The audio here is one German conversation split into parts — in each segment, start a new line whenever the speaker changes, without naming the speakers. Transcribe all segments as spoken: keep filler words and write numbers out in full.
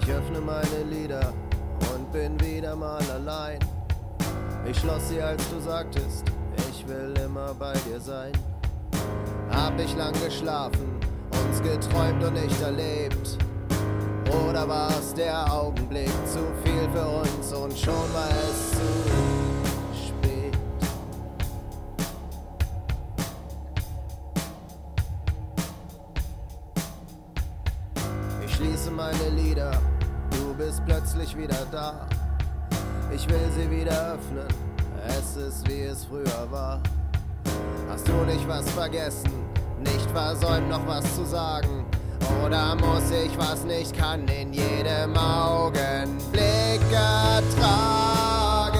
Ich öffne meine Lider und bin wieder mal allein. Ich schloss sie, als du sagtest, ich will immer bei dir sein. Hab ich lang geschlafen, uns geträumt und nicht erlebt? Oder war es der Augenblick zu viel für uns und schon war es zu spät? Ich schließe meine Lider, du bist plötzlich wieder da. Ich will sie wieder öffnen, es ist wie es früher war. Hast du nicht was vergessen, nicht versäumt noch was zu sagen? Oder muss ich, was nicht kann, in jedem Augenblick ertragen?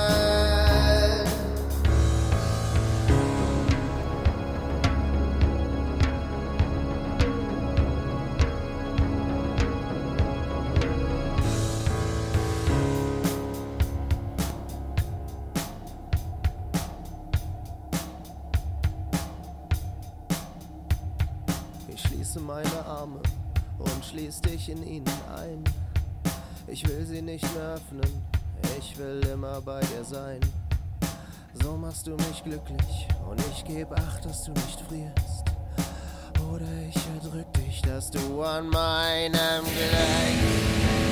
Ich schließe meine Arme und schließ dich in ihnen ein. Ich will sie nicht mehr öffnen, ich will immer bei dir sein. So machst du mich glücklich und ich geb Acht, dass du nicht frierst. Oder ich erdrück dich, dass du an meinem Gelenk.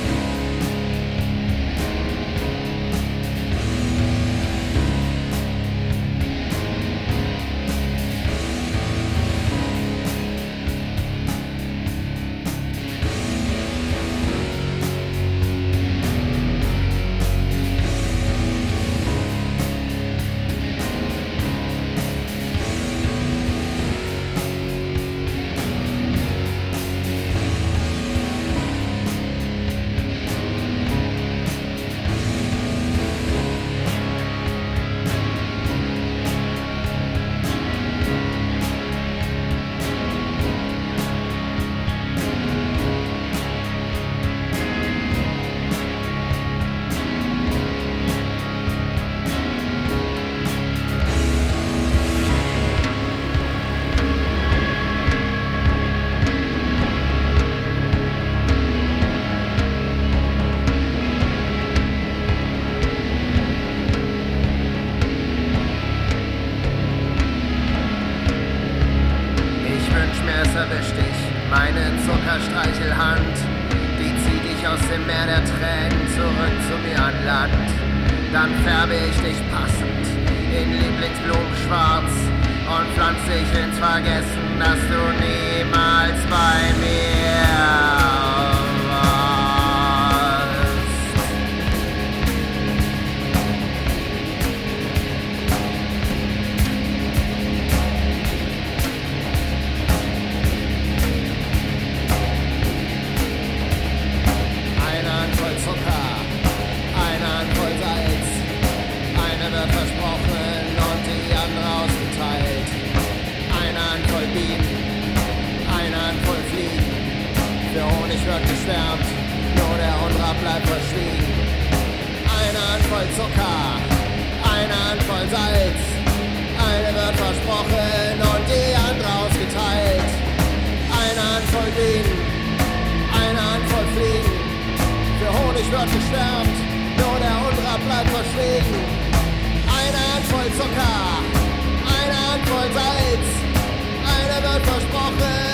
Erwisch dich, meine Zuckerstreichelhand, die zieht dich aus dem Meer der Tränen zurück zu mir an Land. Dann färbe ich dich passend in Lieblingsblumenschwarz und pflanz dich ins Vergessen, dass du niemals bei mir versprochen und die andere ausgeteilt. Eine Handvoll Bienen, eine Handvoll Fliegen. Für Honig wird geschwärmt, nur der Unrat bleibt verschwiegen. Eine Handvoll Zucker, eine Handvoll Salz. Eine wird versprochen und die andere ausgeteilt. Eine Handvoll Bienen, eine Handvoll Fliegen. Für Honig wird geschwärmt, nur der Unrat bleibt verschwiegen. Eine Handvoll Zucker, eine Handvoll Salz, eine wird versprochen